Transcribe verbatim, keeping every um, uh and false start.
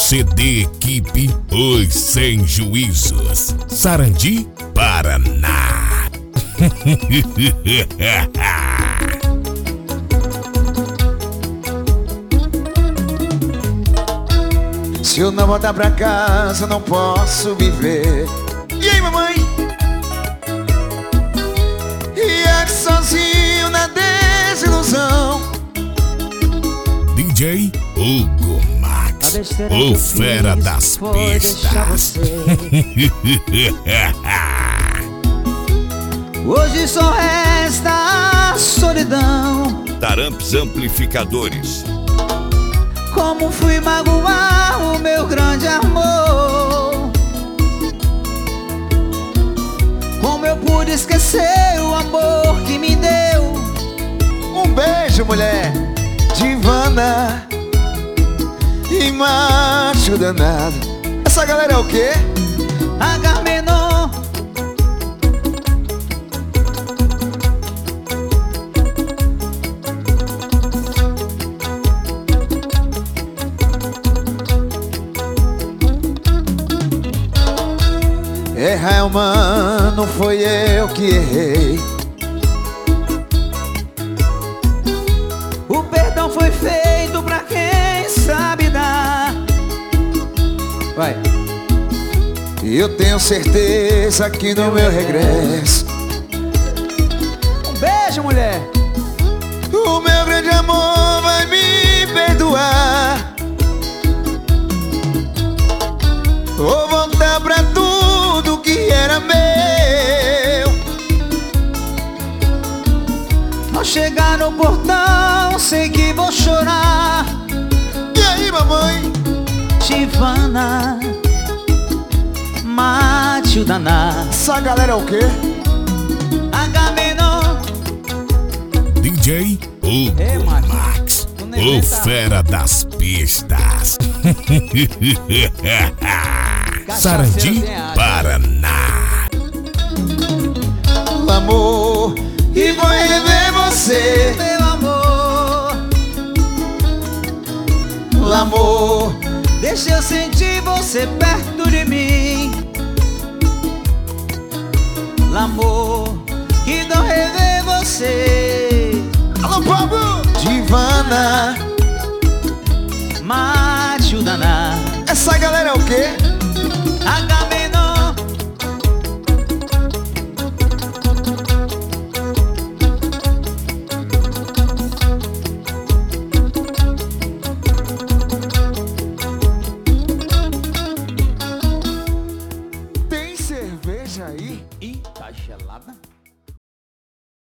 C D Equipe Os Sem Juízos, Sarandi, Paraná. Se eu não voltar pra casa, não posso viver. E aí, mamãe? E aqui sozinho na desilusão. D J Hugo Max, o fera das pistas. Hoje só resta a solidão. Taramps Amplificadores. Como fui magoar o meu grande amor? Como eu pude esquecer o amor que me deu? Um beijo, mulher divana e macho danado. Essa galera é o quê? Agamenon. Errar, mano, foi eu que errei. O perdão foi feito pra quem sabe dar. Vai. E eu tenho certeza que no meu regresso, um beijo, mulher. o meu grande amor vai me perdoar. Vou voltar pra tudo que era meu. Ao chegar no portão, sei que vou chorar. E aí, mamãe? Tivana, mate o danado. Essa galera é o quê? Agamenon. D J Hugo Ei, Max. Max, O neném o tá- fera das pistas. Sarandi, Paraná. Amor, e vou rever você. Meu amor, Amor, deixa eu sentir você perto de mim. Amor, que não rever você. alô, Pablo! Divana, Mate o danado. essa galera é o quê? Agamenon. Tem cerveja aí? Ih, tá gelada.